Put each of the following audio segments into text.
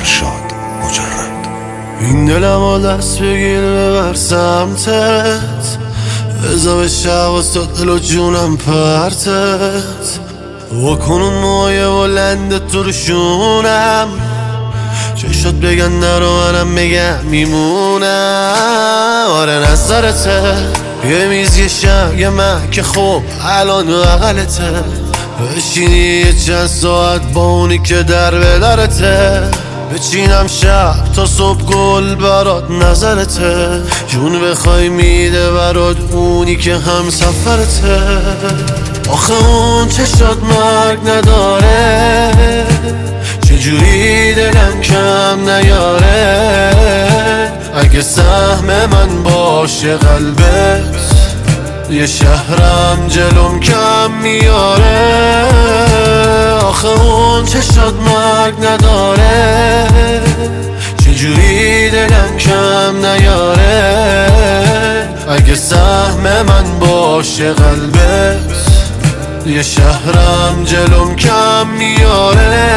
فرشاد مجرد. این دلمو دست بگیر ببر سمتت، بزا به شواست دل و جونم پرتت، وکنون موهای بلند تو رو شونم، چشات بگن نرو منم میگم میمونم. آره نظرته یه میز یه شب یه مکه، خوب الان بغلته، بشینی یه چند ساعت با اونی که در به درته، بچینم شب تا صبح گل برات نظرته، جون بخوای میده برات اونی که هم سفرته. آخه اون چشات مرگ نداره، چجوری دلم کم نیاره، اگه سهم من باشه قلبت، یه شهرم جلوم کم میاره. آخه اون چشات مرگ نداره، چجوری دلم کم نیاره، اگه سهم من باشه قلبت، یه شهرم جلوم کم میاره.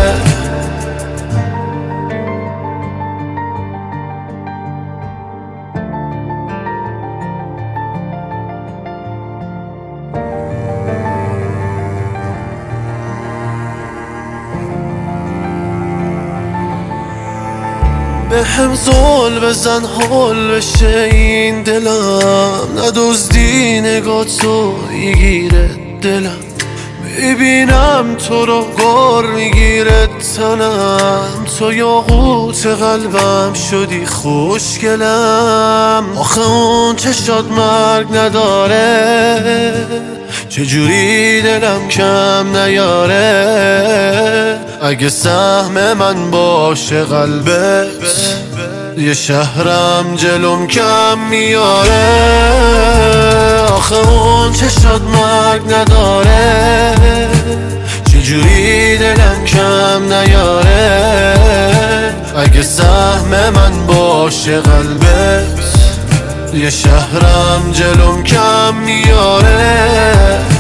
به هم زول بزن حال بشه این دلم، ندزدی نگاه تو میگیره دلم، ببینم تو رو گر میگیره تنم، تو یاقوت قلبم شدی خوشگلم. آخه اون چشات مرگ نداره، چجوری دلم کم نیاره، اگه سهم من باشه قلبت، یه شهرم جلوم کم میاره. آخه اون چشات مرگ نداره، چجوری دلم کم نیاره، اگه سهم من باشه قلبت، یه شهرم جلوم کم میاره.